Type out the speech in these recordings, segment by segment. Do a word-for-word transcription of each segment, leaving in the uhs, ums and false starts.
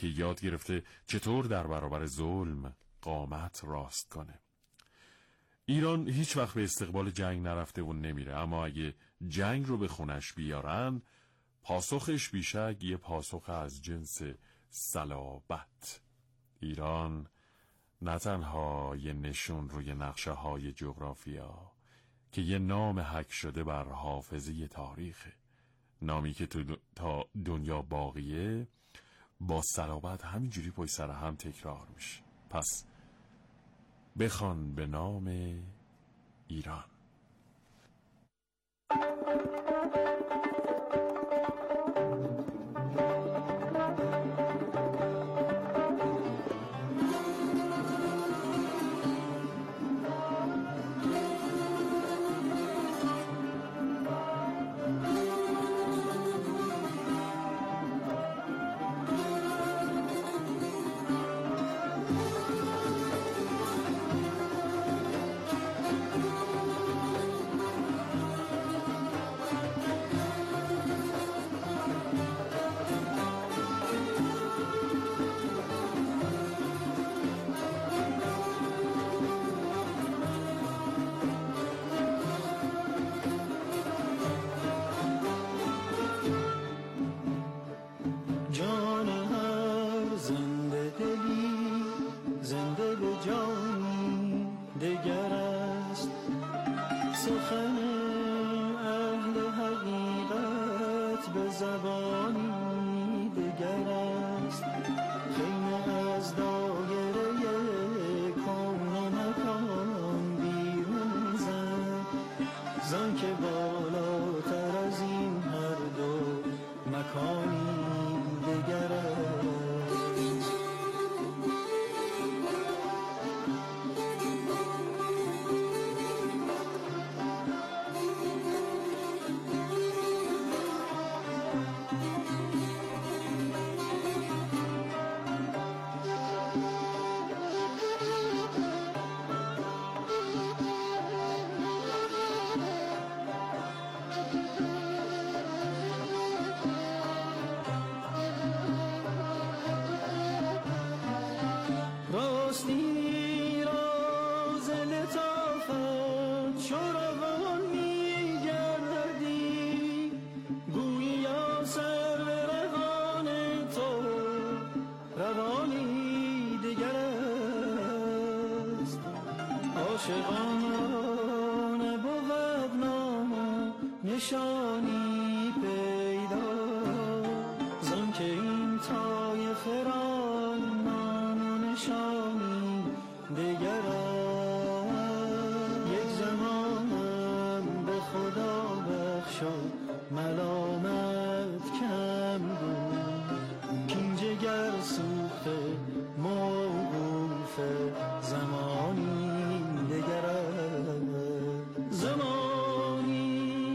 که یاد گرفته چطور در برابر ظلم قامت راست کنه. ایران هیچ وقت به استقبال جنگ نرفته و نمیره، اما اگه جنگ رو به خونش بیارن پاسخش بیشک یه پاسخ از جنس صلابت. ایران نه تنها یه نشون روی نقشه های جغرافیا که یه نام حک شده بر حافظه تاریخه، نامی که تو تا دنیا باقیه با صلابت همینجوری پشت سر هم تکرار میشه. پس بخوان به نام ایران. نشانی پیدا زن که این طایفه را نام و نشانی دگر یک زمانم به خدا بخشا ملامت کم بود کین جگر سوخته موقوف زمانی دگر زمانی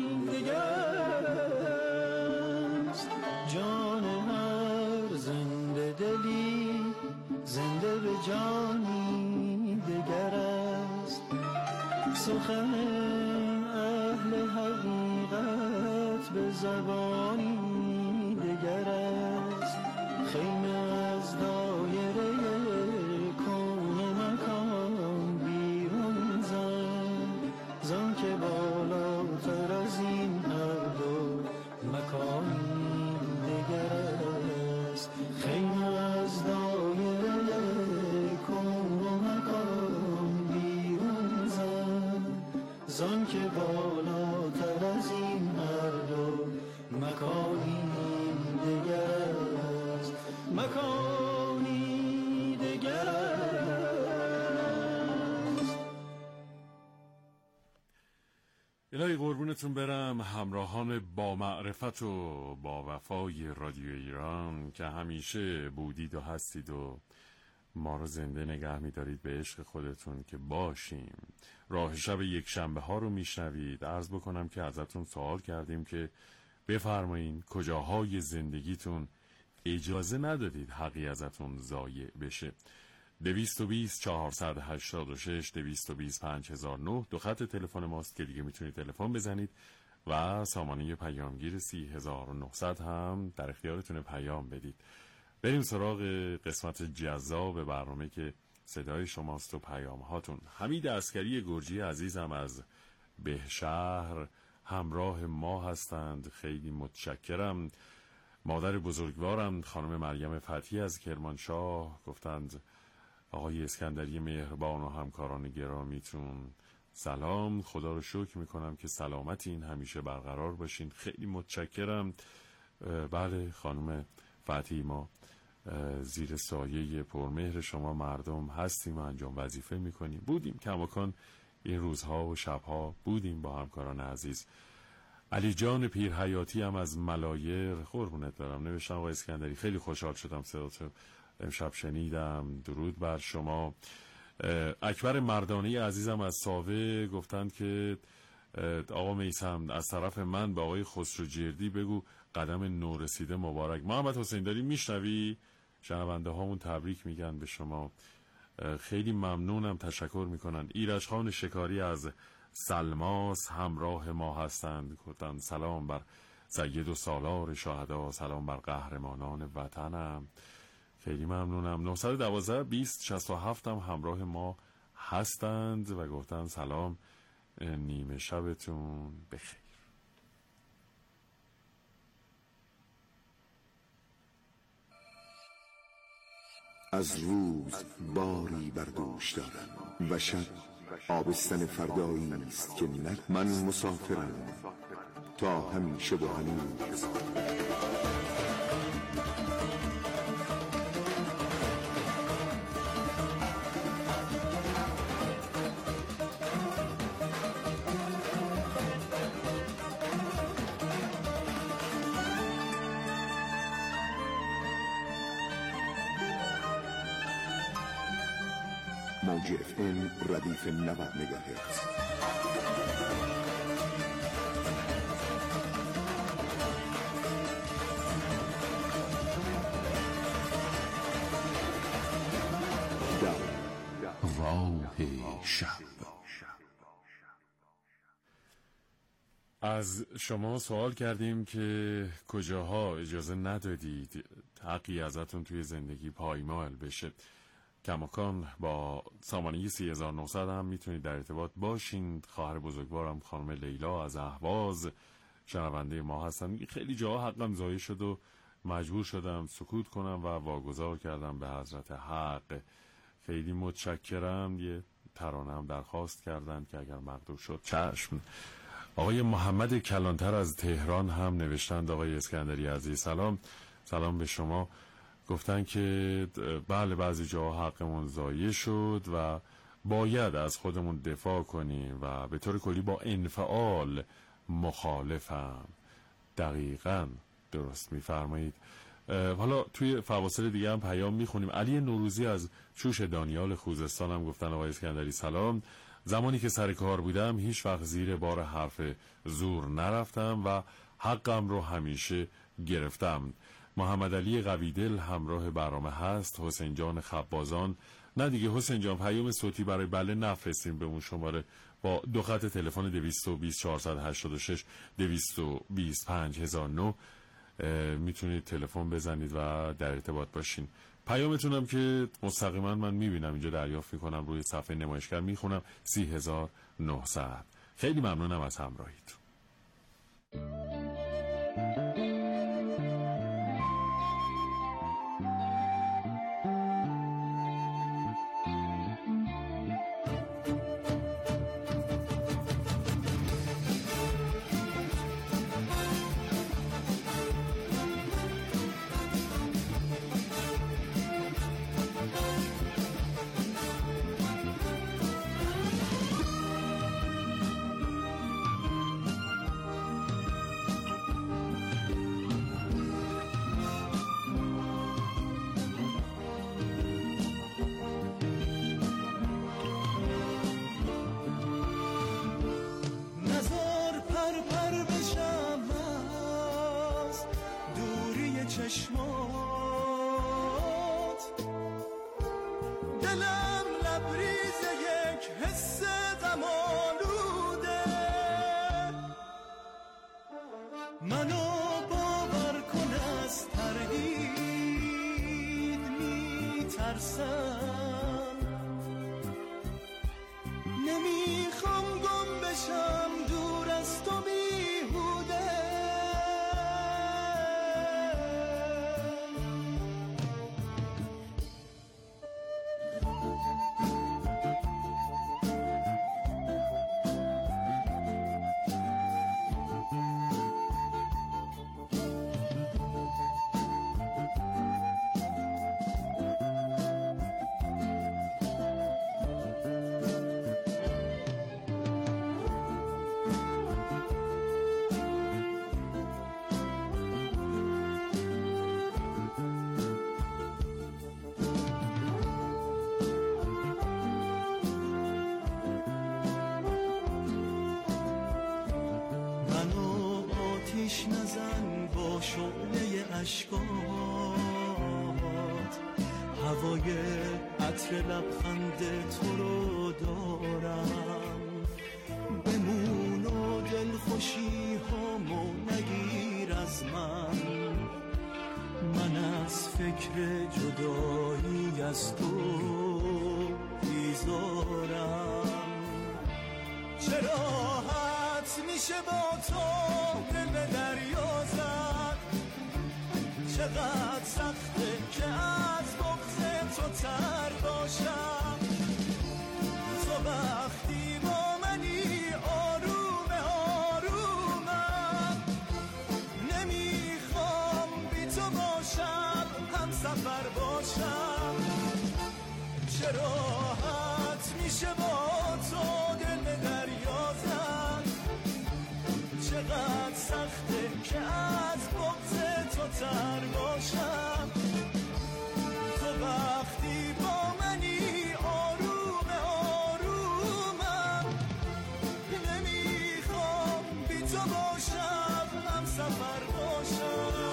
زنده به جانی دگر است سخن اهل حقیقت به زبانی دگر است خیمه از دایره کون و مکان بیرون زن زن که بالاتر از این هر دو مکانی دگر است خیمه از دایره زن که بالاتر از این هر دو مکانی دگر است مکانی دگر است. الهی قربونتون برم همراهان با معرفت و با وفای رادیو ایران که همیشه بودید و هستید و ما رو زنده نگه می‌دارید به عشق خودتون که باشیم. راه شب یک شنبه ها رو میشنوید. عرض بکنم که ازتون سوال کردیم که بفرمایین کجاهای زندگیتون اجازه ندادید حقی ازتون ضایع بشه. دویست و بیست چهارصد و هشتاد و شش دویست و بیست پنج هزار و نه دو خط تلفن ماست که دیگه میتونید تلفن بزنید و سامانه پیامگیر سی هزار و نهصد هم در اختیارتون پیام بدید. بریم سراغ قسمت جذاب برنامه که صدای شماست و پیام هاتون. حمید عسکری گرجی عزیزم از بهشهر همراه ما هستند، خیلی متشکرم. مادر بزرگوارم خانم مریم فتحی از کرمانشاه گفتند آقای اسکندری مهربان و همکاران گرامیتون سلام، خدا رو شکر میکنم که سلامتین، همیشه برقرار باشین. خیلی متشکرم. بله خانم فتحی، ما زیر سایه پرمهر شما مردم هستیم و انجام وظیفه میکنیم. بودیم کماکان این روزها و شبها بودیم با همکاران عزیز. علی جان پیر حیاتی هم از ملایر قربونت برم نوشتم آقای اسکندری خیلی خوشحال شدم صداتو امشب شنیدم، درود بر شما. اکبر مردانی عزیزم از ساوه گفتند که آقا میثم از طرف من به آقای خسروجردی بگو قدم نورسیده مبارک. محمد حسین داری میشنوی؟ شنونده هامون تبریک میگن به شما، خیلی ممنونم، تشکر میکنن. ایرج خان شکاری از سلماس همراه ما هستند، گفتن سلام بر سید و سالار شهدا، سلام بر قهرمانان وطنم. خیلی ممنونم. نه یک دو بیست شصت و هفت هم همراه ما هستند و گفتن سلام، نیمه شبتون بخیر. از روز باری بر دوش دارم و شب آبستن فردایی است که نه من مسافرم تا همیشه با هنوز. موج اف ام ردیف نود مگاهرتز. راه شب. از شما سوال کردیم که کجاها اجازه ندادید حقی ازتون توی زندگی پایمال بشه. کماکان با سامانه سی هزار و نهصد هم میتونید در ارتباط باشین. خواهر بزرگوارم خانم لیلا از اهواز شنونده ما هستن. خیلی جاها حقم ضایع شد و مجبور شدم سکوت کنم و واگذار کردم به حضرت حق. خیلی متشکرم. یه ترانه هم درخواست کردن که اگر مقدور شد چشم. آقای محمد کلانتر از تهران هم نوشتند آقای اسکندری عزیز سلام، سلام به شما. گفتن که بله بعضی جاها حقمون ضایع شد و باید از خودمون دفاع کنیم و به طور کلی با انفعال مخالفم. دقیقاً درست میفرمایید. حالا توی فواصل دیگه هم پیام میخونیم. علی نوروزی از شوش دانیال خوزستان هم گفتن آقای اسکندری سلام، زمانی که سر کار بودم هیچ وقت زیر بار حرف زور نرفتم و حقم رو همیشه گرفتم. محمد علی قویدل همراه برنامه هست. حسین جان خبازان، نه دیگه حسین جان پیام صوتی برای بله نفرستیم به اون شماره با دو خط تلفن دویست و بیست چهارصد و هشتاد و شش دویست و بیست پنج هزار و نه میتونید تلفن بزنید و در ارتباط باشین. پیامتونم که مستقیما من میبینم اینجا دریافت میکنم روی صفحه نمایشگر میخونم سی هزار و نهصد. خیلی ممنونم از همراهیتون. میترسم، نمیخوام گم بشم دور از تو بیهوده. آتیش نزن با شعله اشکات، هوای عطر لبخند تو رو دارم. بمون و دلخوشی هامو نگیر از من، من از فکر جدایی از تو بیزارم. چرا میشه با تو دل به دریا زد، چقدر سخته که از بغض تو تر باشم. تو وقتی با منی آروم آرومم، نمیخوام بی تو باشم هم سفر باشم. چرا راحت میشه با تو دل به دریا زد، چقدر سخته که از بغض تو تر باشم. تو وقتی با منی آروم آرومم، نمیخوام بی تو باشم هم سفر باشم.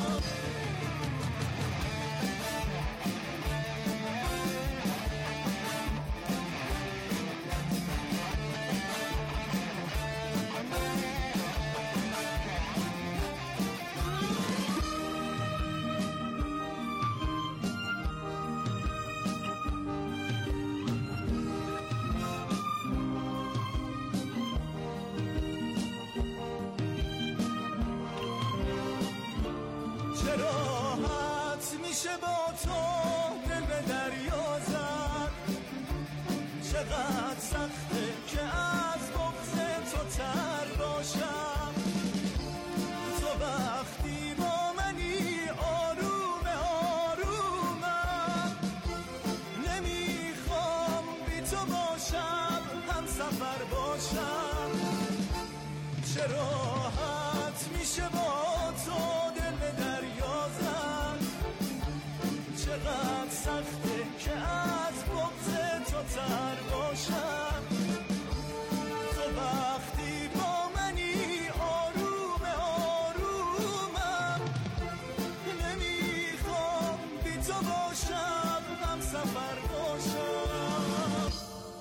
میشه با تو دل به دریا زد، چقدر سخته که از بغض تو تر باشم. تو وقتی با منی آروم آرومم، نمیخوام بی تو باشم هم سفر باشم. چرا راحت میشه با تو دل به دریا زد، چقدر سخته که از بغض تو تر باشم. تو وقتی با منی آروم آرومم، نمیخوام بی تو باشم هم سفر باشم.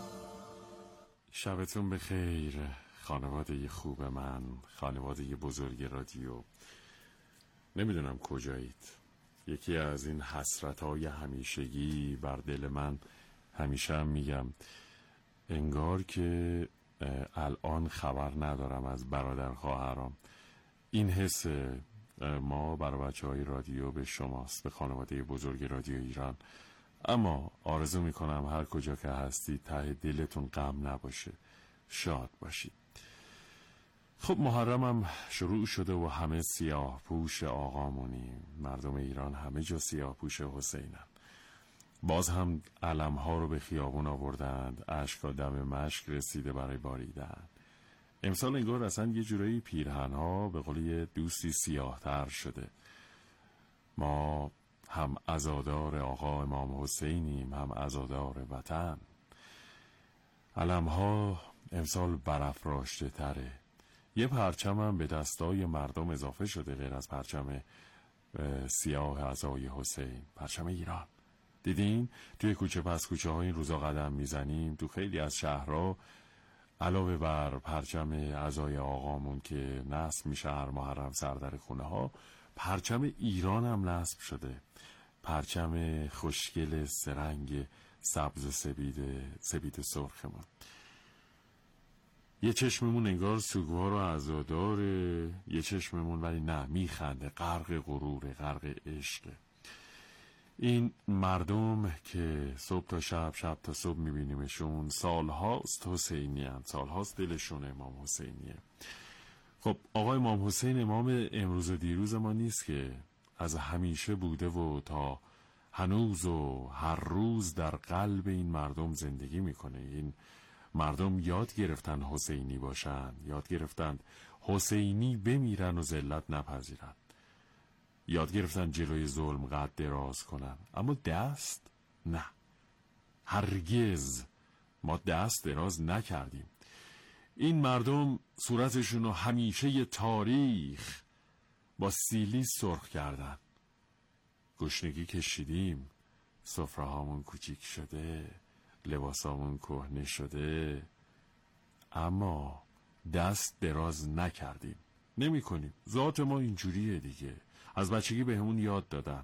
شبتون بخیر خانواده خوب من، خانواده بزرگ رادیو. نمیدونم کجایید. یکی از این حسرت‌های همیشگی بر دل من، همیشه هم میگم انگار که الان خبر ندارم از برادر خواهرام. این حس ما برای بچه‌های رادیو به شماست، به خانواده بزرگ رادیو ایران. اما آرزو میکنم هر کجا که هستید ته دلتون غم نباشه، شاد باشید. خب محرم هم شروع شده و همه سیاه پوش آقامونیم. مردم ایران همه جا سیاه پوش حسینن. باز هم علم ها رو به خیابون آوردند، اشکا دم مشک رسیده برای باریدن. امسال انگار اصلا یه جورایی پیرهن ها به قولی دوستی سیاه تر شده. ما هم عزادار آقا امام حسینیم، هم عزادار وطن. علم ها امسال برافراشته تره. یه پرچم هم به دستای مردم اضافه شده، غیر از پرچم سیاه عزای حسین، پرچم ایران. دیدین توی کوچه پس کوچه ها این روزا قدم میزنیم، تو خیلی از شهرها علاوه بر پرچم عزای آقامون که نصب میشه هر محرم سردر خونه ها، پرچم ایران هم نصب شده. پرچم خوشگل سرنگ سبز سپید سپید سرخمون. یه چشممون انگار سوگوار و عزاداره، یه چشممون ولی نه، میخنده، غرق غروره، غرق عشقه. این مردم که صبح تا شب، شب تا صبح میبینیمشون، سالهاست حسینی هم، سالهاست دلشون امام حسینیه. خب آقای امام حسین امام امروز و دیروز ما نیست که، از همیشه بوده و تا هنوز و هر روز در قلب این مردم زندگی میکنه. این مردم یاد گرفتن حسینی باشن، یاد گرفتن حسینی بمیرن و ذلت نپذیرن، یاد گرفتن جلوی ظلم قد دراز کنن، اما دست نه، هرگز ما دست دراز نکردیم. این مردم صورتشون رو همیشه یه تاریخ با سیلی سرخ کردن. گشنگی کشیدیم، سفره هامون کوچیک شده، لباسامون کهنه شده، اما دست دراز نکردیم، نمی کنیم. ذات ما اینجوریه دیگه، از بچگی به همون یاد دادن.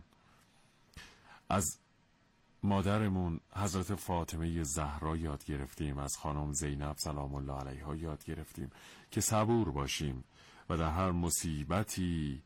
از مادرمون حضرت فاطمه زهرا یاد گرفتیم، از خانم زینب سلام الله علیها یاد گرفتیم که صبور باشیم و در هر مصیبتی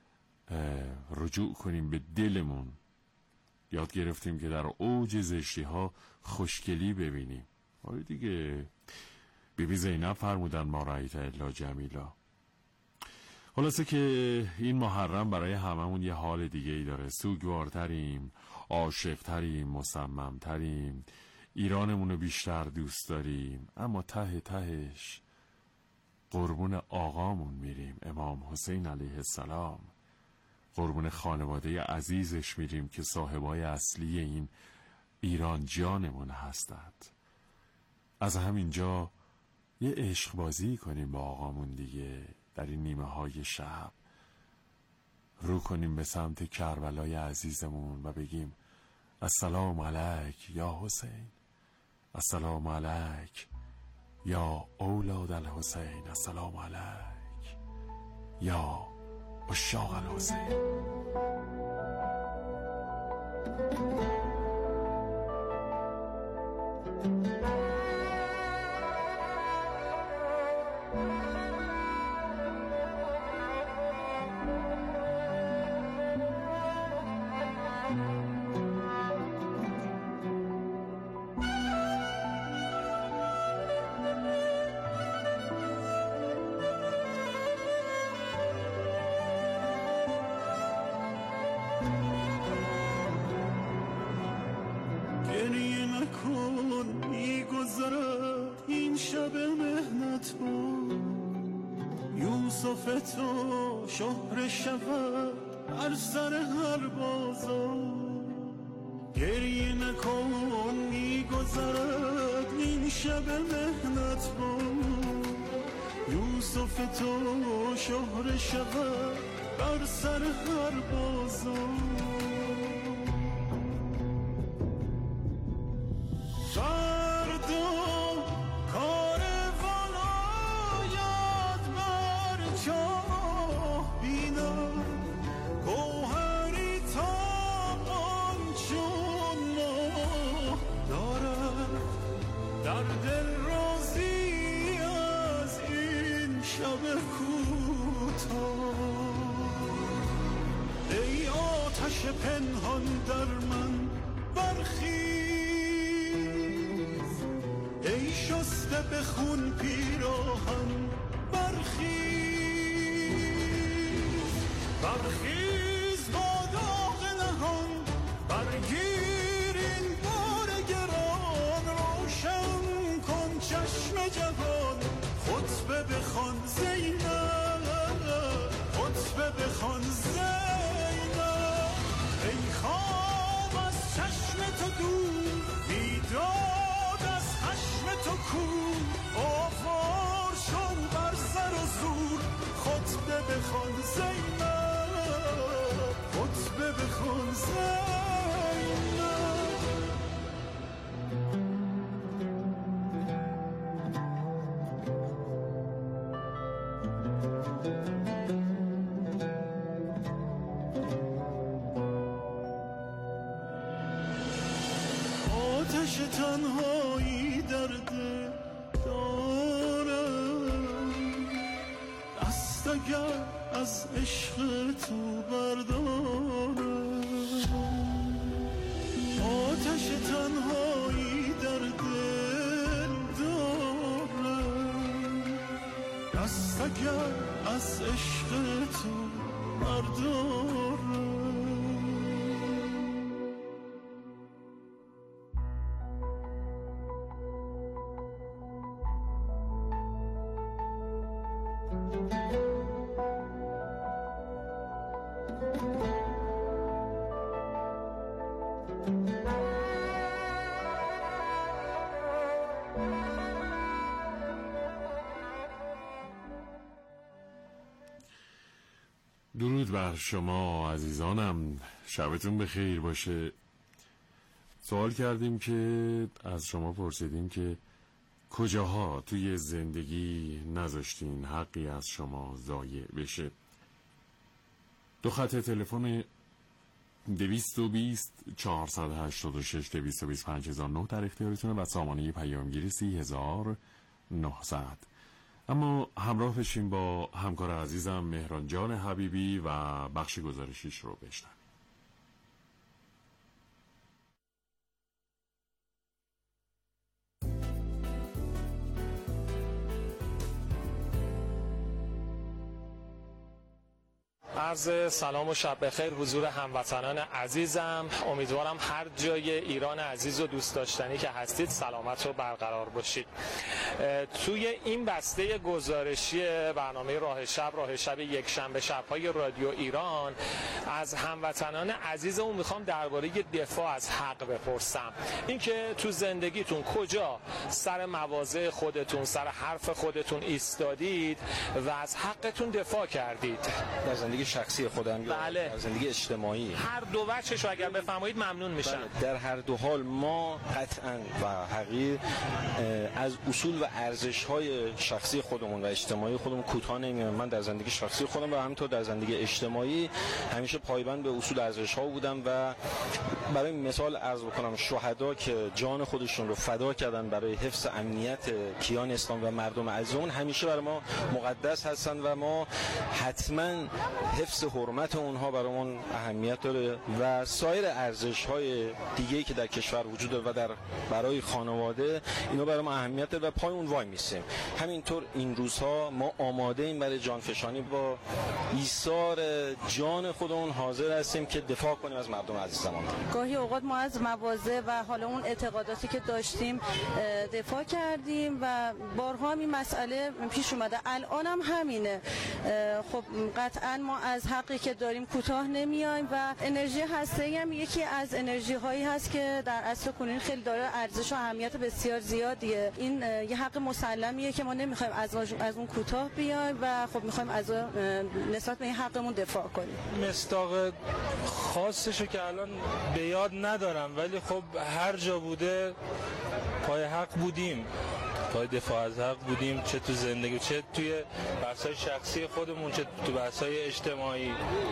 رجوع کنیم به دلمون. یاد گرفتیم که در اوج زشتی ها خوشگلی ببینیم. آره دیگه، بیبی زینب فرمودن ما رأیت الا جمیلا. خلاصه که این محرم برای هممون یه حال دیگه ای داره. سوگوارتریم، عاشقتریم، مصممتریم، ایرانمونو بیشتر دوست داریم، اما ته تهش قربون آقامون میریم، امام حسین علیه السلام. قربون خانواده عزیزش میریم که صاحبای اصلی این ایران جانمون هستند. از همینجا یه عشق بازی کنیم با آقامون دیگه. در این نیمه های شب رو کنیم به سمت کربلای عزیزمون و بگیم السلام علیک یا حسین، السلام علیک یا اولاد الحسین، السلام علیک یا عشاق الحسین. این شب مهنت بود، یوسف تو شهر شود بر سر هر بازار. گریه نکن میگذرد این شب مهنت بود، یوسف تو شهر شود بر سر هر بازار. در دل رازی از این شب کوتاه، ای آتش پنهان در من برخیز، ای شسته به خون پیراهن برخیز، برخیز با داغ نهان برگیر این بار گران، روشن کن چشم جوان، خطبه بخوان زینب، خطبه بخوان زینب. ای خواب از چشم تو دور، بیداد از خشم تو کور، آوار شو بر سر و زور، خطبه بخوان زینب، خطبه بخوان زینب. آتش تنهایی در دل دارم، دست اگر از عشق تو بردارم. آتش تنهایی در دل دارم، دست اگر از عشق تو بردارم. درود بر شما عزیزانم، شبتون بخیر باشه. سوال کردیم که از شما پرسیدیم که کجاها توی زندگی نذاشتین حقی از شما ضایع بشه. دو خط تلفن دویست و بیست چهارصد و هشتاد و شش دویست و بیست پنج هزار و نه در اختیارتونه و سامانه پیامگیری سی هزار و نهصد. اما همراه بشیم با همکار عزیزم مهران جان حبیبی و بخش گزارشیش رو بشنویم. عرض سلام و شب بخیر حضور هموطنان عزیزم. امیدوارم هر جای ایران عزیز و دوست داشتنی که هستید سلامت و برقرار باشید. توی این بسته گزارشی برنامه راه شب راه شب یک شنبه شب‌های رادیو ایران از هموطنان عزیزمون میخوام درباره دفاع از حق بپرسم. اینکه تو زندگیتون کجا سر مواضع خودتون سر حرف خودتون ایستادید و از حقتون دفاع کردید؟ در زندگی شخصی خودم یا بله. در زندگی اجتماعی؟ هر دو وجهش رو اگر بفرمایید ممنون میشم. بله. در هر دو حال ما قطعاً و حقیقی از اصول و ارزش‌های شخصی خودمون و اجتماعی خودمون کوتاه نمیایم. من در زندگی شخصی خودم و همینطور در زندگی اجتماعی همیشه پایبند به اصول ارزش‌ها بودم و برای مثال عرض بکنم شهدا که جان خودشون رو فدا کردن برای حفظ امنیت کیان اسلام و مردم عزیزمون همیشه برای ما مقدس هستن و ما حتماً حفظ حرمت اونها برامون اهمیت داره و سایر ارزش‌های دیگه‌ای که در کشور وجود داره و در برای خانواده اینا برای ما اهمیت داره و پای اون وای میسیم. همینطور این روزها ما آماده ایم برای جانفشانی با ایثار جان خودمون حاضر هستیم که دفاع کنیم از مردم عزیزمون. گاهی اوقات ما از مواضع و حالا اون اعتقاداتی که داشتیم دفاع کردیم و بارها این مسئله پیش اومده. الان هم همینه. خب قطعا ما از حقی که داریم کوتاه نمیایم و انرژی هسته‌ای هم یکی از انرژی هایی هست که در عصر کنونی خیلی داره ارزش و اهمیت بسیار زیادیه. این یه حق مسلمیه که ما نمیخوایم از از اون کوتاه بیایم و خب میخوایم از نسبت به این حقمون دفاع کنیم. مصداق خاصشو که الان به یاد ندارم ولی خب هر جا بوده پای حق بودیم، پای دفاع از حق بودیم، چه تو زندگی چه توی بحث‌های شخصی خودمون چه تو بحث‌های اجتماعی.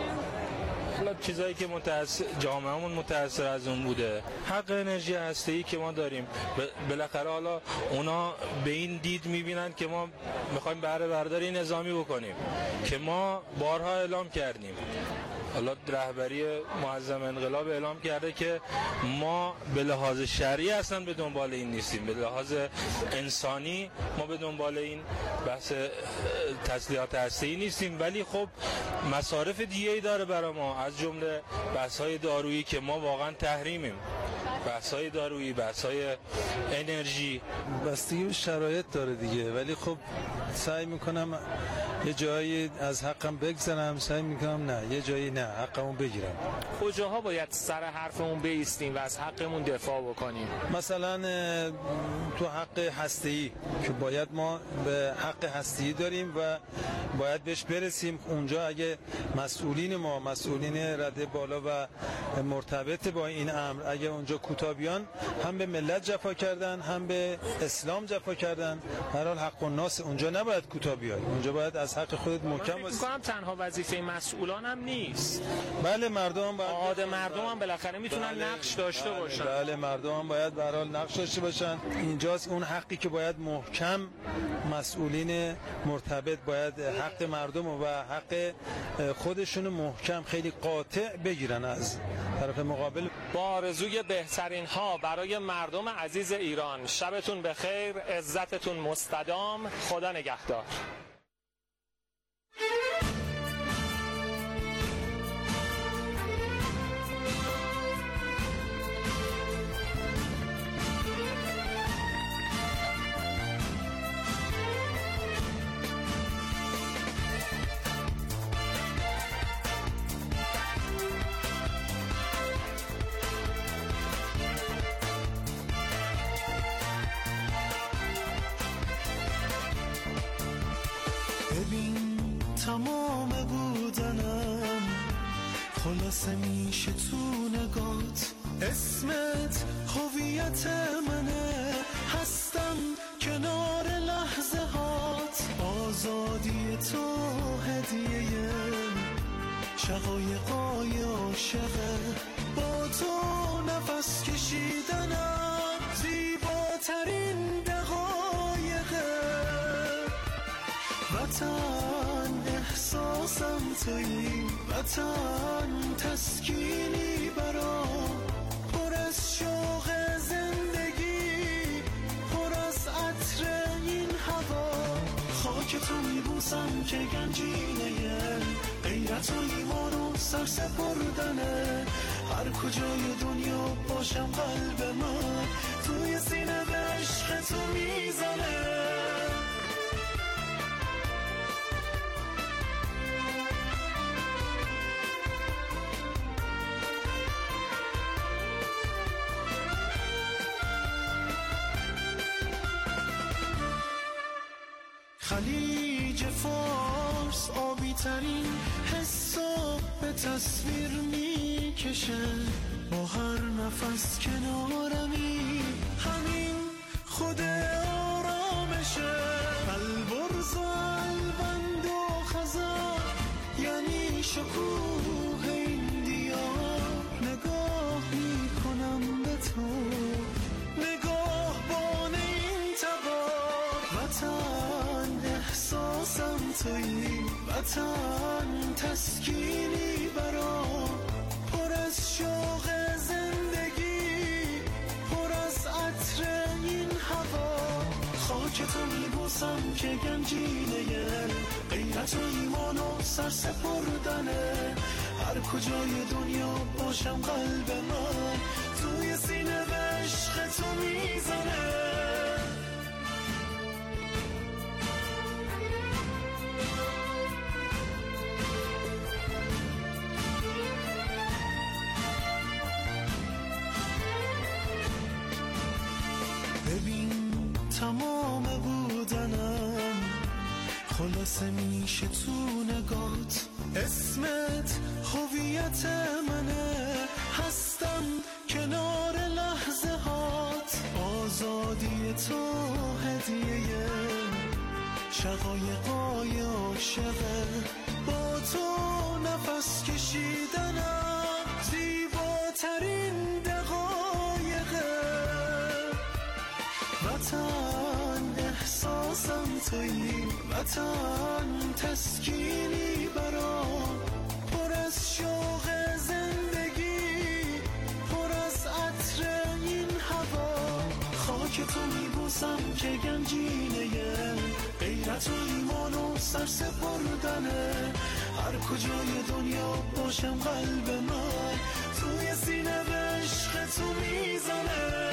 حالا چیزایی که متأثر جامعهمون متأثر از اون بوده. حق انرژی هسته‌ای که ما داریم بالاخره حالا اونا به این دید می‌بینن که ما می‌خوایم بهره برداری نظامی بکنیم که ما بارها اعلام کردیم. حالا رهبری معظم انقلاب اعلام کرده که ما به لحاظ شرعی اصلا به دنبال این نیستیم، به لحاظ انسانی ما به دنبال این بحث تسلیحات هسته‌ای نیستیم، ولی خب مصارف دیگه‌ای داره برای ما، از جمله بحث‌های دارویی که ما واقعا تحریمیم، بحث‌های دارویی، بحث‌های انرژی. بستگی به شرایط داره دیگه، ولی خب سعی میکنم یه جایی از حقم بگذرم، سعی میکنم نه یه جایی نه حقمو بگیرم. کجاها باید سر حرفمون بایستیم و از حقمون دفاع بکنیم؟ مثلا تو حق هسته‌ای که باید ما به حق هسته‌ای داریم و باید بهش برسیم. اونجا اگه مسئولین ما مسئولین رده بالا و مرتبط با این امر اگه اونجا کوتاه بیان، هم به ملت جفا کردن هم به اسلام جفا کردن. هر حال حق الناس اونجا نباید کوتاه بیاد، اونجا باید از از حق خودت محکم باش. باشی. فکر کنم تنها وظیفه مسئولان هم نیست. بله مردم باید عاد مردم هم بالاخره میتونن بله. نقش داشته بله. باشن. بله مردم هم باید به هر حال نقش داشته باشن. اینجاست اون حقی که باید محکم مسئولین مرتبط باید حق مردم و حق خودشون محکم خیلی قاطع بگیرن از طرف مقابل. با آرزوی بهترین ها برای مردم عزیز ایران، شبتون بخیر، عزتتون مستدام، خدا نگهدار. ببین تمام بودنم خلاصه میشه تو نگات، اسمت هویت منه، هستم کنار لحظه هات، آزادی تو هدیه شقایقای عاشقه، با تو نفس کشیدنم زیباترین دقایقه، وطن احساسم تویی، وطن تسکینی برام، پر از شوق زندگی، پر از عطر این هوا، خاک تو میبوسم که گنجینه غیرت و ایمان و سر سپردنه، هر کجای دنیا باشم قلب من توی سینه به عشق تو میزنه. خلیج فارس آبی ترین حساب به تصویر میکشه، با هر نفس کنارمی همین خود آرامشه، البرز و البند و خزان یعنی شکوه این دیار، نگاه میکنم به تو نگاه بان این تبار، وطن احساسم تویی، وطن تسکینی برام، پر از شوق زندگی، پر از عطر این هوا، خاک تو میبوسم که گنجینه غیرت و ایمان و سر سپردنه، هر کجای دنیا باشم قلب من توی سینه به عشق تو میزنه. ببین تمام بودنم خلاصه میشه تو نگات، اسمت هویت منه، هستم کنار لحظه هات، آزادی تو هدیه شقایقای عاشقه، با تو نفس کشیدنم زیباترین دقایقه، وطن احساسم تویی، وطن تسکینی برام، پر از شوق زندگی، پر از عطر این هوا، خاک تو میبوسم که گنجینه غیرت و ایمان و سر سپردنه، هر کجای دنیا باشم قلب من توی سینه به عشق تو میزنه.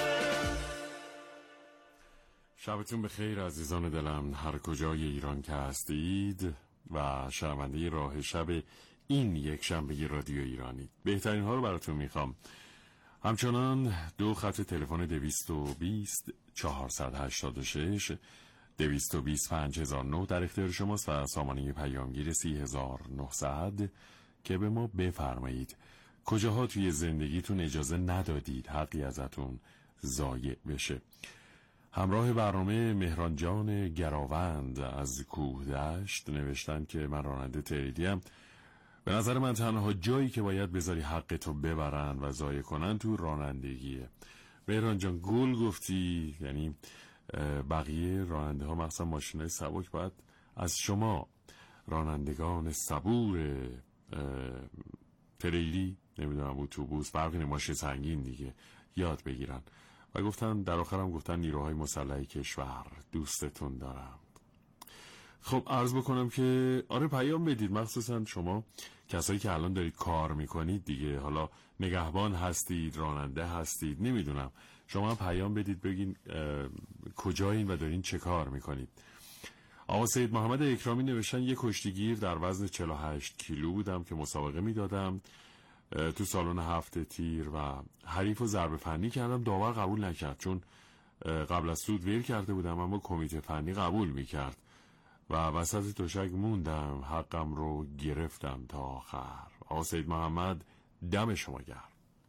شبتون بخیر عزیزان دلم، هر کجای ایران که هستید و شنونده راه شب این یک شنبه رادیو ایرانی، بهترین ها رو براتون میخوام. همچنان دو خط تلفن دویست و بیست چهارصد و هشتاد و شش دویست و بیست پنج هزار و نه در اختیار شماست و سامانه پیامگیر سی هزار و نهصد که به ما بفرمایید کجاها توی زندگیتون اجازه ندادید حقی ازتون ضایع بشه. همراه برنامه مهران جان گراوند از کوه دشت نوشتن که من راننده تریدیم. به نظر من تنها جایی که باید بذاری حق تو ببرن و ضایع کنن تو رانندگیه. مهران جان گل گفتی، یعنی بقیه راننده ها مخصوصا ماشینای سبک باید از شما رانندگان صبور تریلی، نمیدونم اتوبوس، برقی ماشین سنگین دیگه یاد بگیرن. و گفتن در آخرم گفتن نیروهای مسلح کشور دوستتون دارم. خب عرض بکنم که آره پیام بدید، مخصوصا شما کسایی که الان دارید کار میکنید دیگه، حالا نگهبان هستید، راننده هستید، نمیدونم، شما هم پیام بدید بگین کجایین و دارین چه کار میکنید. آقا سید محمد اکرامی نوشتن یک کشتیگیر در وزن چهل و هشت کیلو بودم که مسابقه میدادم تو سالن هفت تیر و حریف و ضربه فنی کردم، داور قبول نکرد چون قبل از سود ویل کرده بودم، اما کمیته فنی قبول میکرد و وسط تشک موندم، حقم رو گرفتم تا آخر. آقا سید محمد دم شما گرم.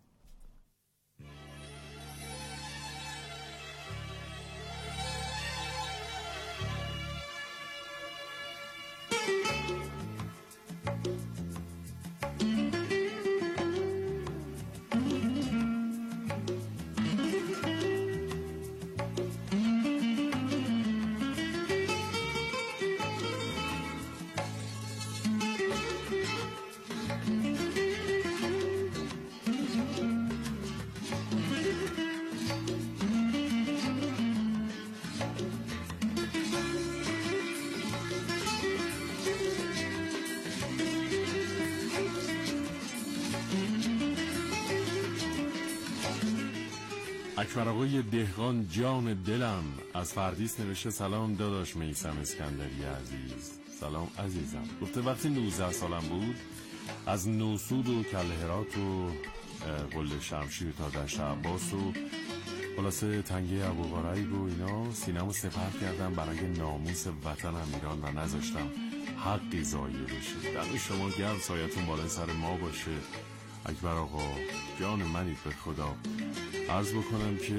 اکبر آقای دهقان جان دلم از فردیس نوشته سلام داداش میثم اسکندری عزیز. سلام عزیزم. گفته وقتی نوزده سالم بود از نوسود و کلهرات و قل شمشیر تا دشت عباس و خلاصه تنگه ابوغریب و اینا سینمو سپر کردم برای ناموس وطنم ایران و نذاشتم حقی ضایع بشه. دم شما گرم، سایتون بالای سر ما باشه. اکبر آقا جان منید به خدا. عرض بکنم که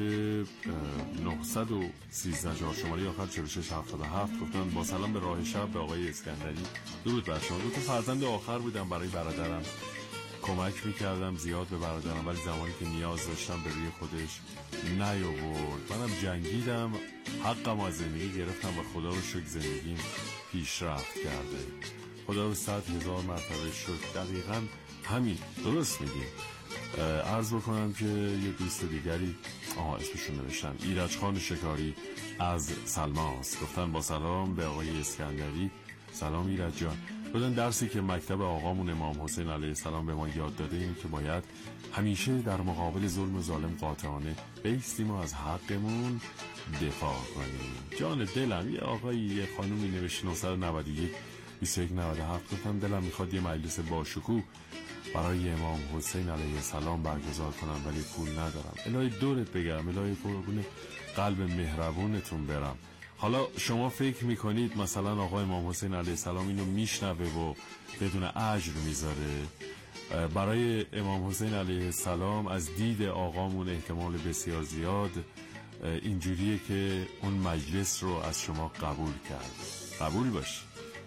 نهصد و سیزده جار شماره آخر چهل و شش هفتاد و هفت گفتن با سلام به راه شب به آقای اسکندری. درود بر شما. دو تا فرزند آخر بودم برای برادرم، کمک میکردم زیاد به برادرم ولی زمانی که نیاز داشتم به روی خودش نیاورد. منم جنگیدم، حقم از زندگی گرفتم و خدا رو شکر زندگیم پیشرفت کرده. خدا رو صد هزار مرتبه شکر. دقیقاً همین، درست میگیم. عرض بکنم که یه دوست دیگری آها اسمشون نوشتن ایرج خان شکاری از سلماس گفتن با سلام به آقای اسکندری. سلام ایرج جان. بدون درسی که مکتب آقامون امام حسین علیه السلام به ما یاد داده اینه که باید همیشه در مقابل ظلم و ظالم قاطعانه بایستیم و از حقمون دفاع کنیم. جان دلم. یه آقایی یه خانومی نوشت نهصد و نود و یک بیست و یک نود و هفت گفتم دلم میخواد یه مجلس باشکوه برای امام حسین علیه السلام برگزار کنم ولی پول ندارم. الهی دورت بگم، الهی قربون قلب مهربونتون برم. حالا شما فکر میکنید مثلا آقا امام حسین علیه السلام اینو میشنوه و بدون اجر میذاره؟ برای امام حسین علیه السلام از دید آقامون احتمال بسیار زیاد اینجوریه که اون مجلس رو از شما قبول کرد. قبول باش.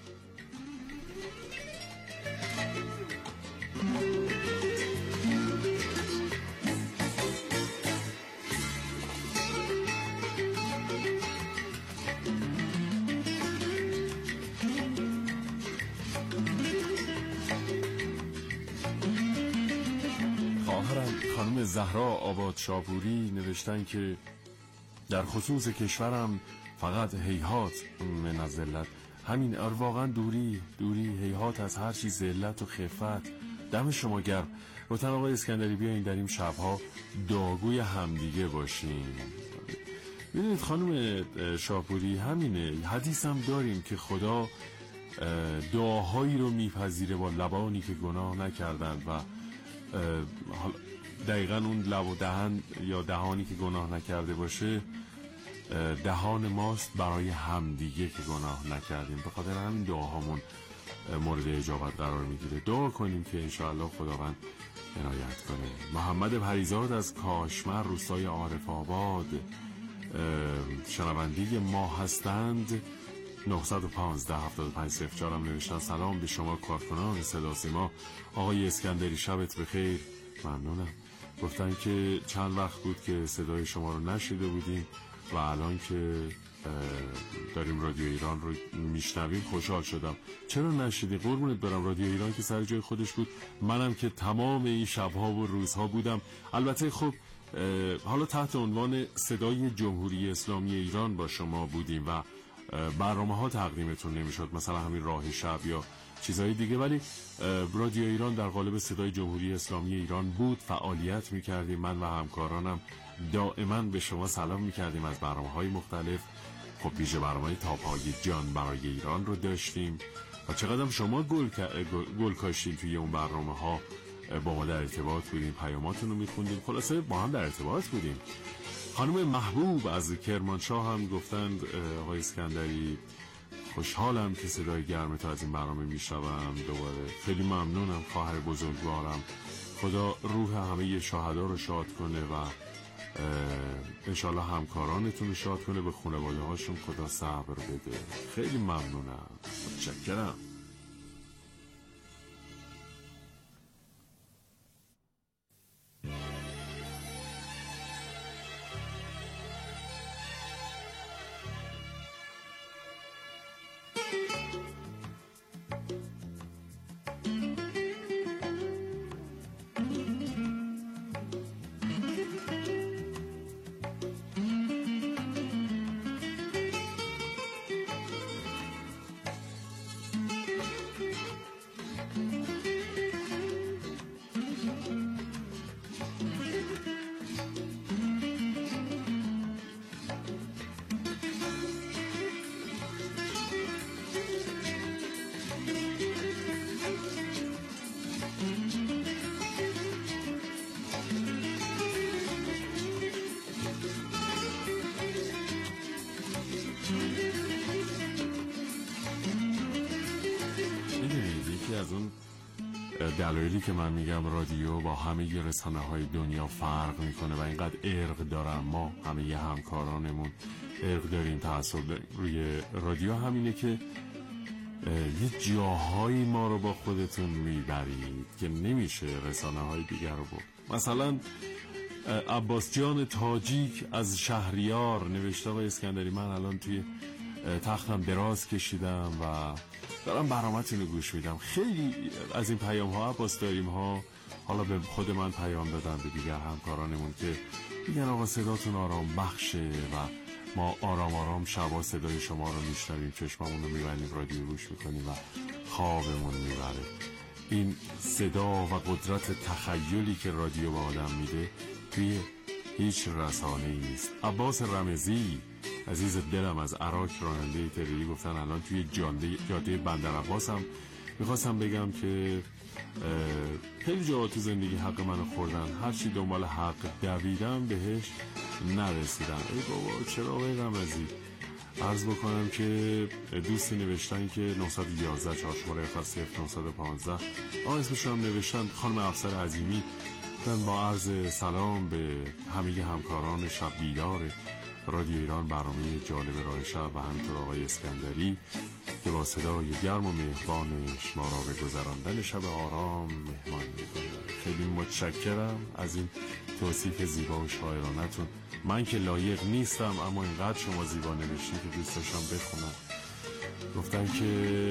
خانم زهرا آباد شاپوری نوشتن که در خصوص کشورم فقط هیهات من از ذلت. همین واقعا دوری دوری هیهات از هر چیز ذلت و خفت. دم شما گرم. گفتن آقای اسکندری بیاین در این شبها داغوی همدیگه باشیم. ببینید خانم شاپوری همینه، حدیث هم داریم که خدا دعاهایی رو میپذیره با لبانی که گناه نکردند و دقیقا اون لب و دهن یا دهانی که گناه نکرده باشه دهان ماست برای همدیگه که گناه نکردیم. به خاطر همین دعاهامون مورد اجابت قرار میگیره. دعا کنیم که انشاءالله خداوند عنایت کنه. محمد پریزاد از کاشمر روستای عارف آباد شنونده ما هستند. نه یک پنج هفت پنج صفر چهار هم نوشتن سلام به شما کارکنان صدا سیما. آقای اسکندری شبت بخیر. ممنونم. گفتن که چند وقت بود که صدای شما رو نشیده بودیم و الان که داریم رادیو ایران رو میشنویم خوشحال شدم. چرا نشیدی؟ قربونت برم، رادیو ایران که سر جای خودش بود، منم که تمام این شبها و روزها بودم. البته خب حالا تحت عنوان صدای جمهوری اسلامی ایران با شما بودیم و برنامه ها تقدیمتون نمیشد، مثلا همین راه شب یا چیزهای دیگه، ولی رادیو ایران در قالب صدای جمهوری اسلامی ایران بود، فعالیت میکردیم. من و همکارانم دائما به شما سلام میکردیم از برنامه های مختلف. خب ویژه برنامه تاپ‌های جان برای ایران رو داشتیم و چقدر شما گل, گل کاشتیم توی اون برنامه ها. با ما در ارتباط بودیم، پیاماتون رو میخوندیم، خلاصه با هم در ارتباط بودیم. خانم محبوب از کرمانشاه هم گفتند آقای اسکندری خوشحالم که صدای گرم تو از این برنامه میشنوم دوباره. خیلی ممنونم خواهر بزرگوارم. خدا روح همه شهدا رو شاد کنه و انشالله همکارانتون رو شاد کنه، به خانواده هاشون خدا صبر بده. خیلی ممنونم، متشکرم. از اون دلایلی که من میگم رادیو با همه رسانه های دنیا فرق میکنه و اینقدر ارق دارن، ما همه ی همکارانمون ارق داریم، تعصب روی رادیو، همینه که یه جاهایی ما رو با خودتون میبرید که نمیشه رسانه های دیگر رو برد. مثلا عباس جان تاجیک از شهریار نوشته آقای اسکندری من الان توی تختم دراز کشیدم و دارم برنامه‌تون رو گوش میدم. خیلی از این پیام ها عباس داریم ها. حالا به خود من پیام دادن، به دیگر همکارانمون که میگن آقا صداتون آرام بخشه و ما آرام آرام شبا صدای شما رو میشنویم، چشممون رو میبندیم، رادیو گوش میکنیم و خوابمون میبره. این صدا و قدرت تخیلی که رادیو به آدم میده توی هیچ رسانه‌ای نیست. عباس رمزی عزیز دلم از عراق راننده تریلی گفتن الان توی جاده جاده بندر عباس هم میخواستم بگم که خیلی جا تو زندگی حق منو خوردن، هرچی دنبال حق دویدم بهش نرسیدم. ای بابا چرا آقای رمزی؟ عرض بکنم که دوستی نوشتن که نه یک یک چهار شماره صفر نه یک پنج آن اسمشون هم نوشتن خانم افسر عظیمی. من با عرض سلام به همه همکاران شب بیدار رادیو ایران، برنامه جالب راه شب و همینطور آقای اسکندری که با صدای گرم و مهربانش ما را به گذراندن شب آرام مهمان می‌کنه. خیلی متشکرم از این توصیف زیبا و شاعرانتون. من که لایق نیستم اما اینقدر شما زیبا نوشتید که دوست داشتم بخونم. گفتن که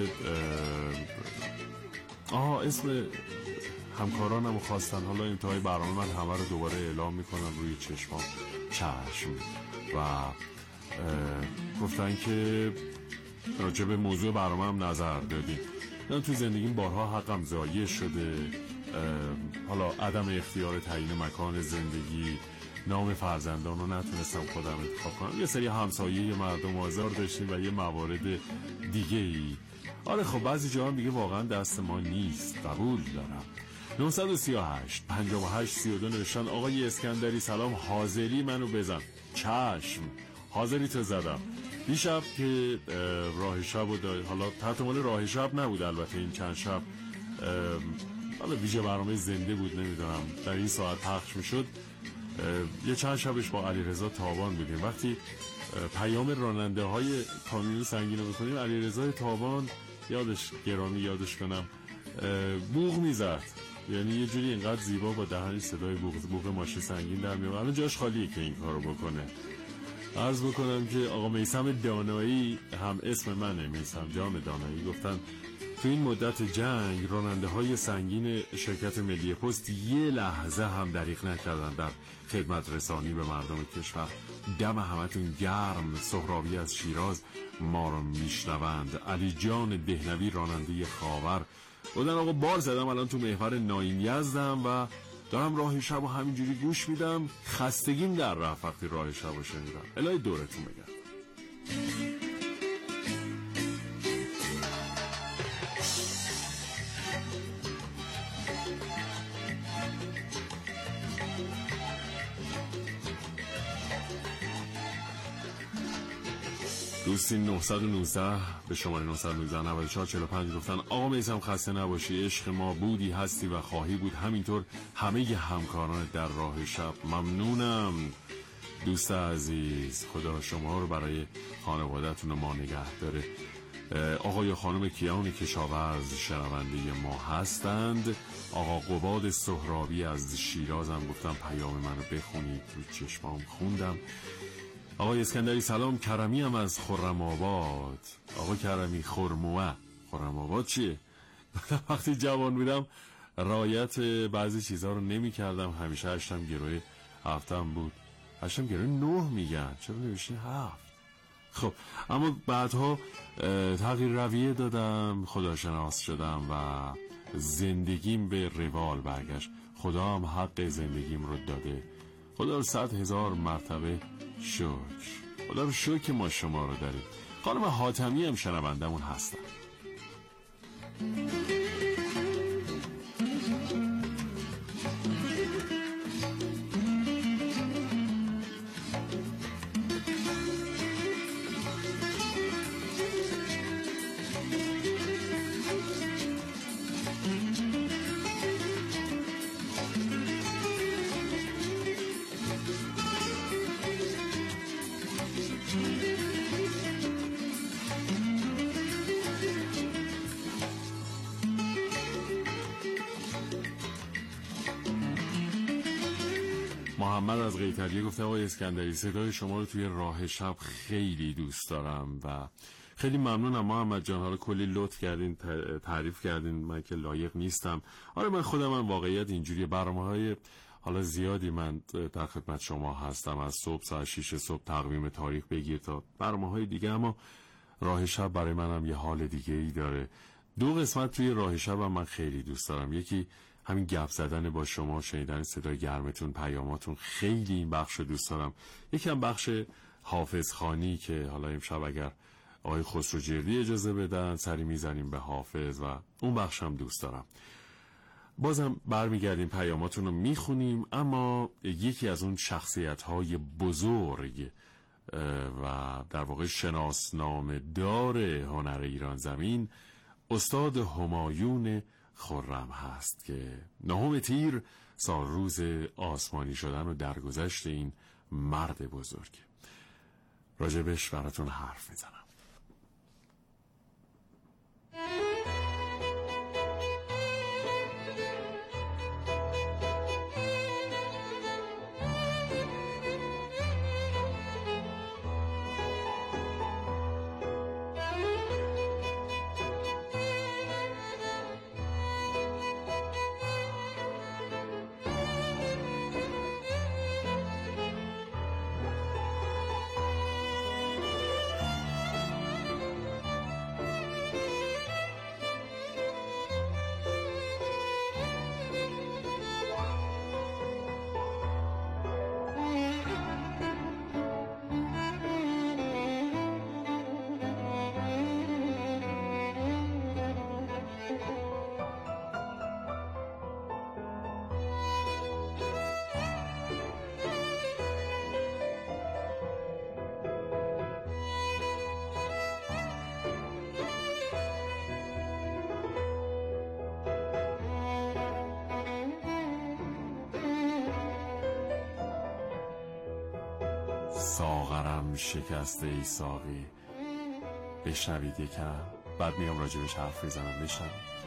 آها اسم همکارانم خواستن، حالا انتهای برنامه من همه رو دوباره اعلام میکنم روی چشمام. چشم. و گفتن که راجع به موضوع برنامه هم نظر دادیم. من تو زندگیم بارها حقم ضایع شده، حالا عدم اختیار تعیین مکان زندگی، نام فرزندان رو نتونستم خودم انتخاب کنم، یه سری همسایه مردم آزار داشتیم و یه موارد دیگه ای. آره خب بعضی جاها دیگه واقعا دست ما نیست، قبول دارم. نه سه هشت پنج هشت سه دو نوشتن آقای اسکندری سلام، حاضری منو بزن. چشم، حاضری تو زدم. دیشب که راه شب و دا... حالا تحت مال راه شب نبود البته، این چند شب حالا ویژه برنامه زنده بود، نمیدونم در این ساعت پخش میشد. یه چند شبش با علیرضا تابان بودیم. وقتی پیام راننده های کامیون سنگین رو بکنیم، علیرضا تابان یادش گرامی یادش کنم بوق میزد، یعنی یه جوری اینقدر زیبا با دهنش صدای بوق بوق ماشین سنگین در میاد. الان جاش خالیه که این کارو بکنه. عرض بکنم که آقا میثم دانایی هم اسم منه، میثم جان دانایی، گفتن تو این مدت جنگ راننده های سنگین شرکت ملی پست یه لحظه هم دریغ نکردن در خدمت رسانی به مردم کشور. دم همتون گرم. سهرابی از شیراز ما رو میشنوند. علی جان دهنوی راننده خاور بودن. آقا بار زدم الان تو محور ناین یزدم و دارم راه شب و همینجوری گوش میدم. خستگیم در رفت وقتی راه شب و شنیدم. الهی دورتون بگردم. دوستی نهصد و نوزده به شماره نهصد و نوزده نود و چهار چهل و پنج گفتن آقا میثم خسته نباشی، عشق ما بودی هستی و خواهی بود، همینطور همه ی همکاران در راه شب. ممنونم دوست عزیز، خدا شما رو برای خانواده‌تون ما نگه داره. آقا یا خانم کیان کشاورز شنونده ما هستند. آقا قباد سهرابی از شیراز هم گفتم پیام منو بخونید، تو چشمام خوندم. آقای اسکندری سلام. کرمی هم از خرم آباد. آقا کرمی خرموه خرم آباد چیه؟ وقتی جوان بودم رعایت بعضی چیزها رو نمی کردم، همیشه هشتم گروه هفتم بود. هشتم گروه نه میگن، چرا نوشتین هفت؟ خب اما بعدها تغییر رویه دادم، خداشناس شدم و زندگیم به روال برگشت. خدا هم حق زندگیم رو داده. خدا رو صد هزار مرتبه شکر. خدا رو شکر که ما شما رو داریم. خانم حاتمی هم شنوندمون هستن. محمد از قیتریه گفته آقای اسکندری صدای شما رو توی راه شب خیلی دوست دارم و خیلی ممنونم محمد جان. حالا کلی لطف کردین، تعریف کردین، من که لایق نیستم. آره من خودم من واقعیت اینجوری برنامه‌های حالا زیادی من در خدمت شما هستم، از صبح ساعت شش صبح تقویم تاریخ بگیر تا برنامه‌های دیگه، اما راه شب برای منم یه حال دیگه ای داره. دو قسمت توی راه شب هم من خیلی دوست دارم. یکی همین گپ زدن با شما، شنیدن صدای گرمتون، پیاماتون، خیلی این بخش رو دوست دارم. یکی هم بخش حافظ خانی که حالا امشب اگر آقای خسرو جردی اجازه بدن سری میزنیم به حافظ و اون بخش هم دوست دارم. بازم برمیگردیم پیاماتون رو میخونیم، اما یکی از اون شخصیت‌های بزرگ و در واقع شناسنامه دار هنر ایران زمین استاد همایون خرم هست که نهم تیر سال روز آسمانی شدن و درگذشت این مرد بزرگ. راجبش براتون حرف میزنم. ساغرم شکسته ای ساقی. بشنوید یکم بعد میام راجبش حرف میزنم. بشنوید.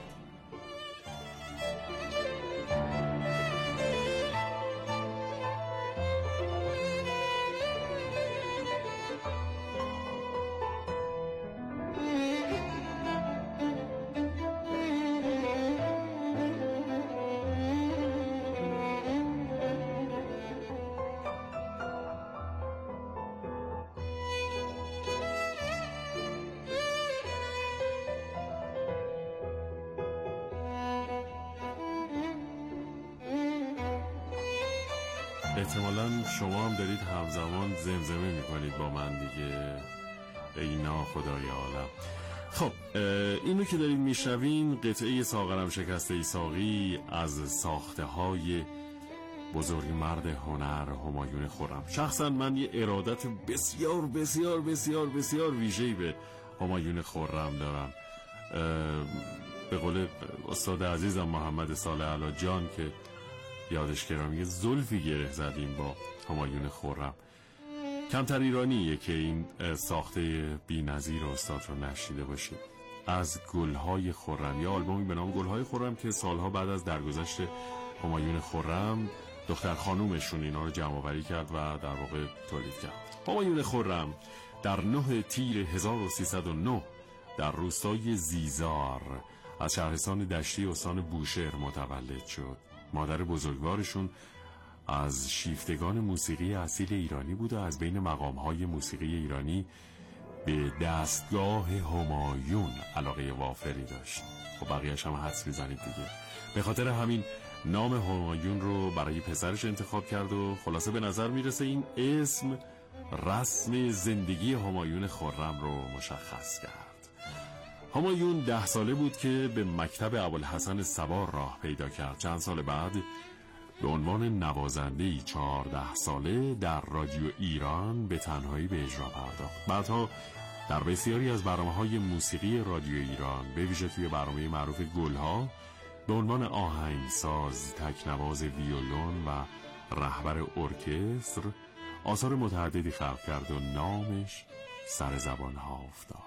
احتمالا شما هم دارید همزمان زمزمه میکنید با من دیگه. اینا خدای عالم. خب اینو که دارید میشنوین قطعه ساغرم شکسته ای ساقی از ساخته های بزرگ مرد هنر همایون خرم. شخصا من یه ارادت بسیار بسیار بسیار بسیار ویژه‌ای به همایون خرم دارم. به قول استاد عزیزم محمد صالح علاجان که یادش گرامی، زلفی گره زدیم با همایون خرم. کمتر ایرانیه که این ساخته بی‌نظیر استاد رو نشیده باشه. از گلهای خرم، یا آلبومی به نام گلهای خرم که سالها بعد از درگذشت همایون خرم دختر خانومشون اینا رو جمع آوری کرد و در واقع تولید کرد. همایون خرم در نه تیر هزار و سیصد و نه در روستای زیزار از شهرستان دشتی استان بوشهر متولد شد. مادر بزرگوارشون از شیفتگان موسیقی اصیل ایرانی بود و از بین مقام‌های موسیقی ایرانی به دستگاه همایون علاقه وافری داشت. خب بقیه‌اش هم حدس می‌زنید دیگه. به خاطر همین نام همایون رو برای پسرش انتخاب کرد و خلاصه به نظر میرسه این اسم رسم زندگی همایون خرم رو مشخص کرد. همایون ده ساله بود که به مکتب ابوالحسن سوار راه پیدا کرد. چند سال بعد به عنوان نوازنده‌ای چهارده ساله در رادیو ایران به تنهایی به اجرا پرداخت. بعدها در بسیاری از برنامه‌های موسیقی رادیو ایران، به ویژه توی برنامه معروف گلها، به عنوان آهنگساز، تکنواز ویولون و رهبر ارکستر آثار متعددی خلق کرد و نامش سر زبان‌ها افتاد.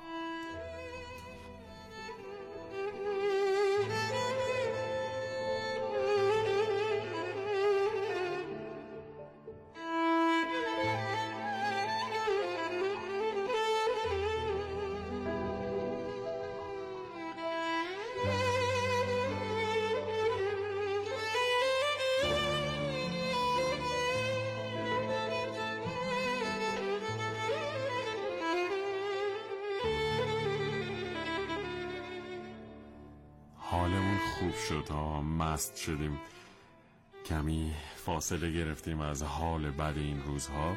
حالمون خوب شد ها، مست شدیم، کمی فاصله گرفتیم از حال بد این روزها.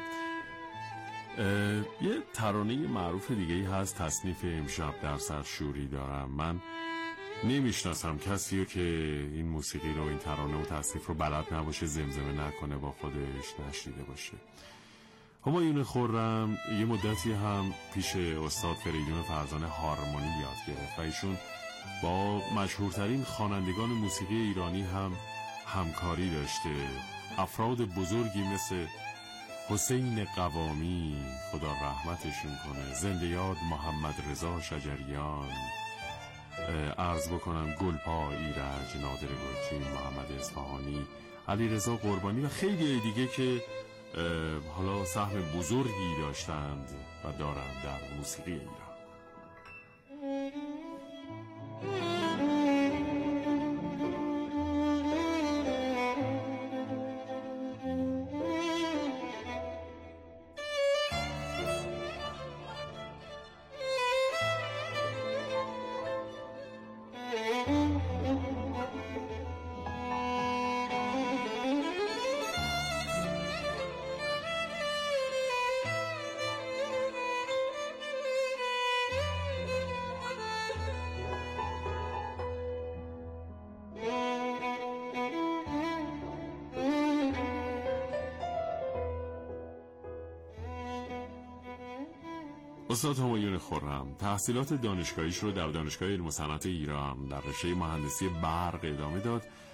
یه ترانه معروف دیگه‌ای هست، تصنیف امشب در سر شوری دارم. من نمیشناسم کسی رو که این موسیقی رو، این ترانه و تصنیف رو بلد نباشه، زمزمه نکنه، با خودش نشنیده باشه. همایون خرم یه مدتی هم پیش استاد فریدون فرزانه هارمونی یاد گرفت و ایشون با مشهورترین خوانندگان موسیقی ایرانی هم همکاری داشته. افراد بزرگی مثل حسین قوامی، خدا رحمتشون کنه، زنده یاد محمد رضا شجریان، عرض بکنم گلپا ایرج، نادر گرچین، محمد اصفهانی، علی رضا قربانی و خیلی دیگه که حالا سهم بزرگی داشتند و دارند در موسیقی ایران. استاد همایون خرم تحصیلات دانشگاهیش رو در دانشگاه علم و صنعت ایران در رشته مهندسی برق ادامه داد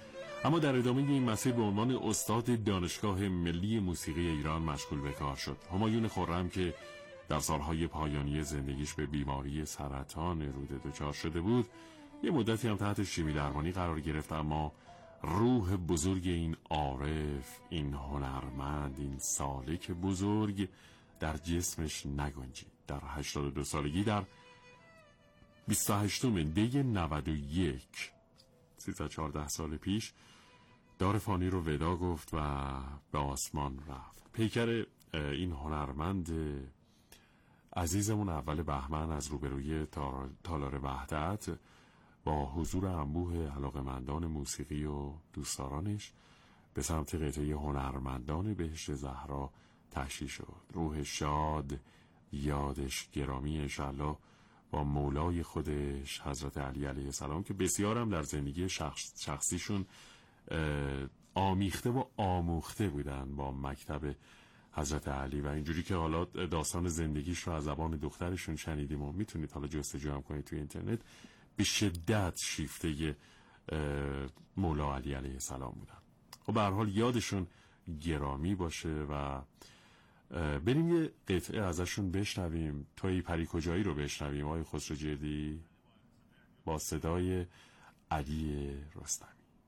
اما در ادامه این مسیر به عنوان استاد دانشگاه ملی موسیقی ایران مشغول به کار شد. همایون خرم که در سالهای پایانی زندگیش به بیماری سرطان روده دچار شده بود، یه مدتی هم تحت شیمی درمانی قرار گرفت، اما روح بزرگ این عارف، این هنرمند، این سالک بزرگ در جسمش نگنجید. در هشتاد و دو سالگی در بیست و هشتم دی نود و یک، سیزده چهارده سال پیش، دار فانی رو ودا گفت و به آسمان رفت. پیکر این هنرمند عزیزمون اول بهمن از روبروی تالار وحدت با حضور انبوه علاقمندان موسیقی و دوستدارانش به سمت قطعه هنرمندان بهشت زهرا تحشی شد. روح شاد، یادش گرامی، انشالله با مولای خودش حضرت علی علیه السلام که بسیارم در زندگی شخص شخصیشون آمیخته و آموخته بودن با مکتب حضرت علی و اینجوری که حالا داستان زندگیش رو از زبان دخترشون شنیدیم و میتونید حالا جستجو هم کنید توی اینترنت، به شدت شیفته مولا علی علیه السلام بودن. خب به هر حال یادشون گرامی باشه و بریم یه قطعه ازشون بشنویم. توی پری کجایی رو بشنویم آقای خسروجردی با صدای علی رستمی.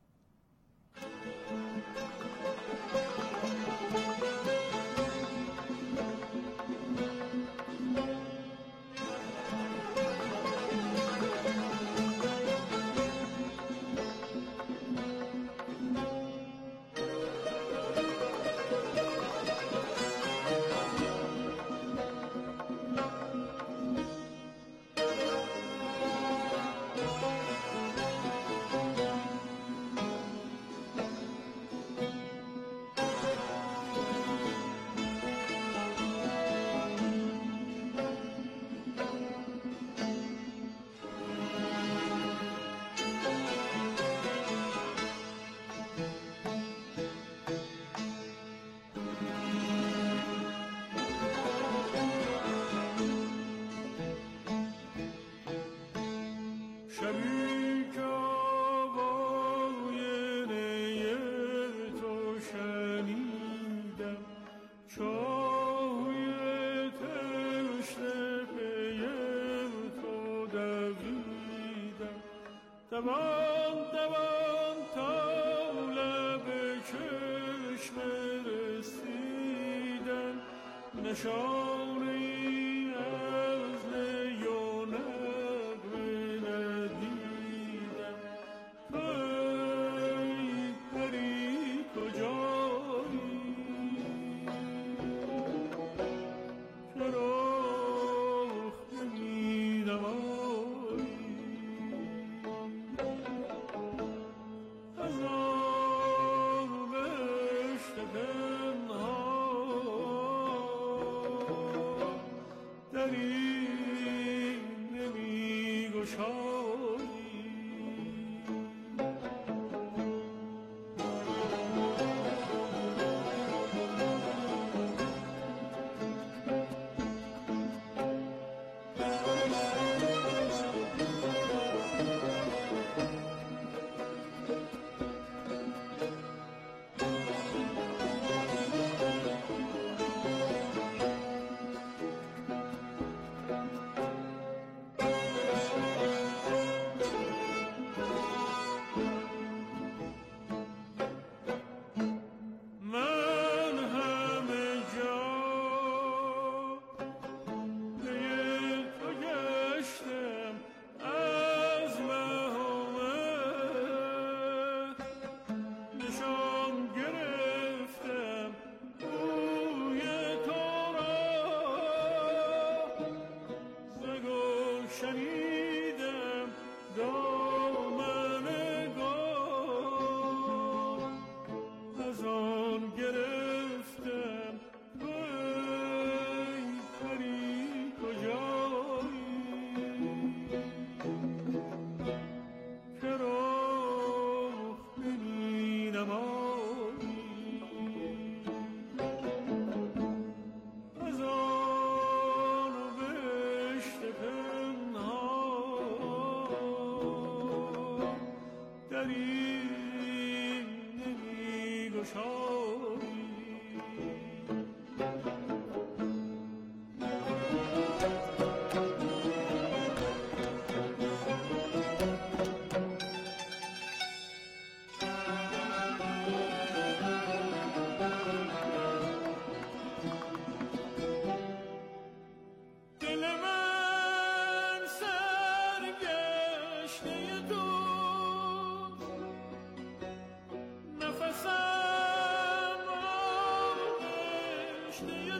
دوان دوان تا لب چشم رسیدن، نشانی از نی و نغمه ندیدم. پی پری کجایی که رخ نمی‌نمایی؟ هزار بهشت پنهان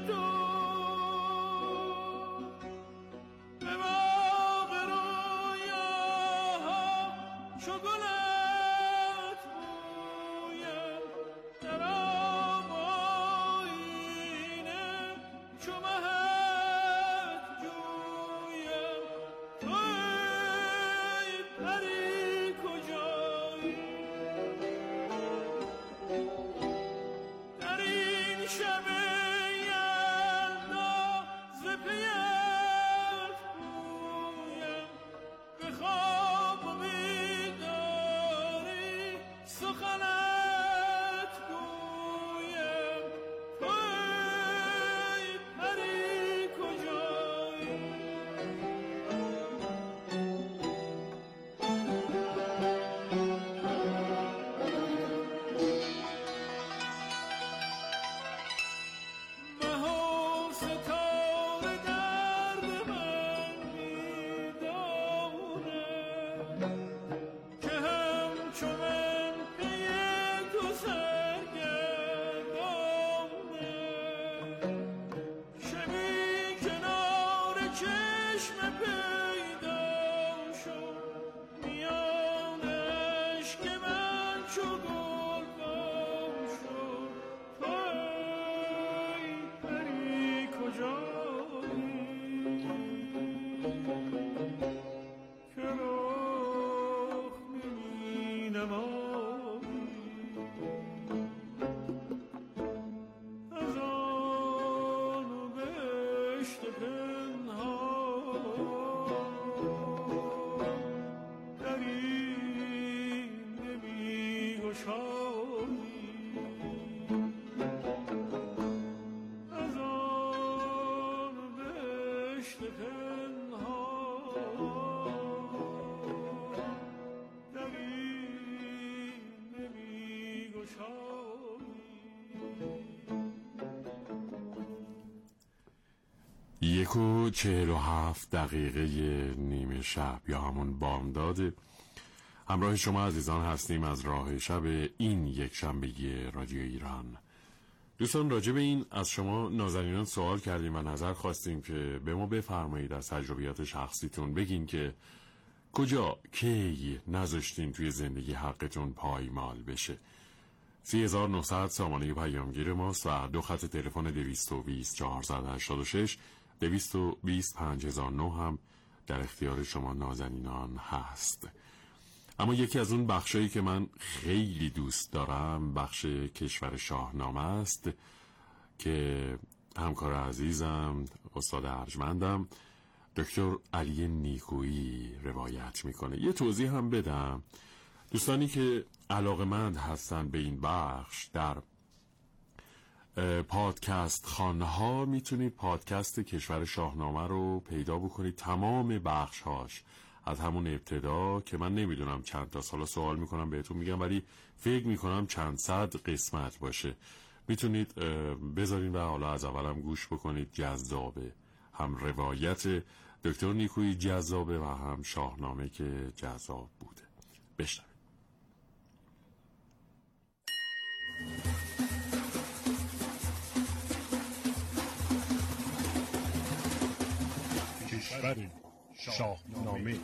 یک و چهل و هفت دقیقه نیمه شب یا همون بامداد. همراه شما عزیزان هستیم از راه شب این یک شنبه رادیو ایران. دوستان، راجع به این از شما نازنینان سوال کردیم و نظر خواستیم که به ما بفرمایید از تجربیات شخصیتون بگین که کجا کی نذاشتین توی زندگی حقتون پایمال بشه. سی هزار و نهصد سامانه پیامگیر ماست و دو خط تلفن دویست و بیست چهارصد و هشتاد و شش دویست و بیست پنج هزار و نه هم در اختیار شما نازنینان هست. اما یکی از اون بخشایی که من خیلی دوست دارم بخش کشور شاهنامه است که همکار عزیزم استاد ارجمندم دکتر علی نیکویی روایت میکنه. یه توضیح هم بدم، دوستانی که علاقه‌مند هستن به این بخش در پادکست خانه‌ها میتونید پادکست کشور شاهنامه رو پیدا بکنید، تمام بخش هاش از همون ابتدا که من نمیدونم چند تا سالا سوال میکنم بهتون میگم، ولی فکر میکنم چند صد قسمت باشه. میتونید بذارین و حالا از اولم گوش بکنید. جذابه، هم روایت دکتر نیکویی جذابه و هم شاهنامه که جذاب بوده. بشنوید. کشور شاهنامه.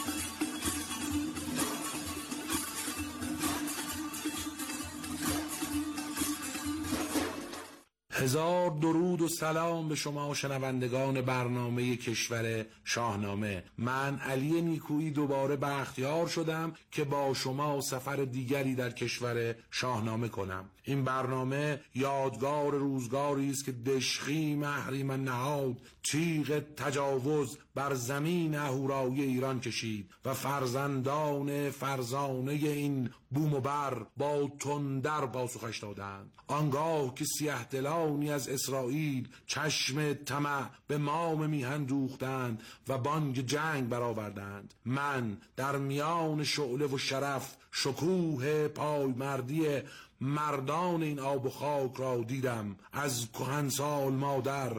هزار درود و سلام به شما شنوندگان برنامه کشور شاهنامه. من علی نیکویی دوباره بختیار شدم که با شما سفر دیگری در کشور شاهنامه کنم. این برنامه یادگار روزگاری است که دشخیم اهریمن نهاد تیغ تجاوز بر زمین اهورایی ایران کشید و فرزندان فرزانه این بوم و بر با تندر پاسخش دادند. آنگاه که سیه دلانی از اسرائیل چشم طمع به مام میهن دوختند و بانگ جنگ برآوردند، من در میان شعله و شرف شکوه پایمردی مردان این آب و خاک را دیدم. از کهنسال مادر